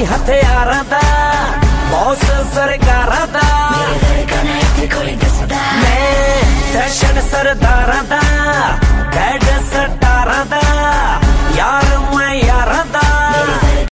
ਦੇਸੀ ਹਥਿਆਰਾਂ ਦਾ ਬੌਸ ਸਰਕਾਰਾਂ ਦਾ ਮੇਰੇ ਘਰ ਕਨੇ ਇੱਥੇ ਕੋਈ ਦਿਸਦਾ ਮੈਂ ਦਰਸ਼ਨ ਸਰਦਾਰਾਂ ਦਾ